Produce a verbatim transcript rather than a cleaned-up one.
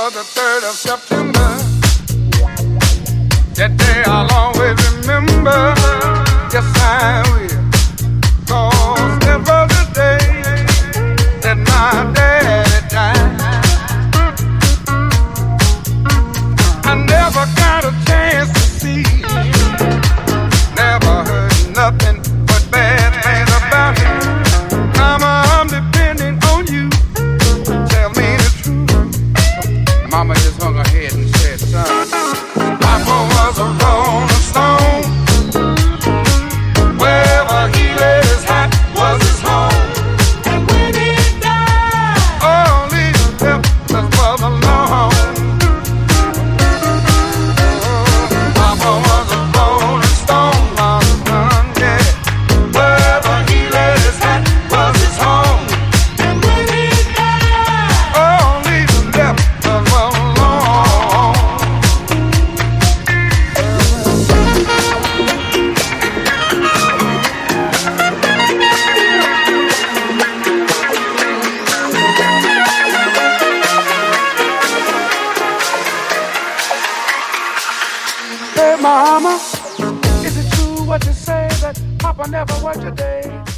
was the third of September. That day I'll always remember. Yes, I will. 'Cause that was the day that my daddy died. I never got a chance to see. Never heard nothing but bad things about him. Mama, I'm depending on you. Tell me the truth. Mama just hung her head and said, son, Papa was a rolling stone. Wherever he laid his hat was his home. And when he died, all he left us was alone. Papa was a rolling stone, my son, yeah. Wherever he laid his hat was his home. And when he died, all he left us was alone. Hey, mama, is it true what you say that Papa never worked a day?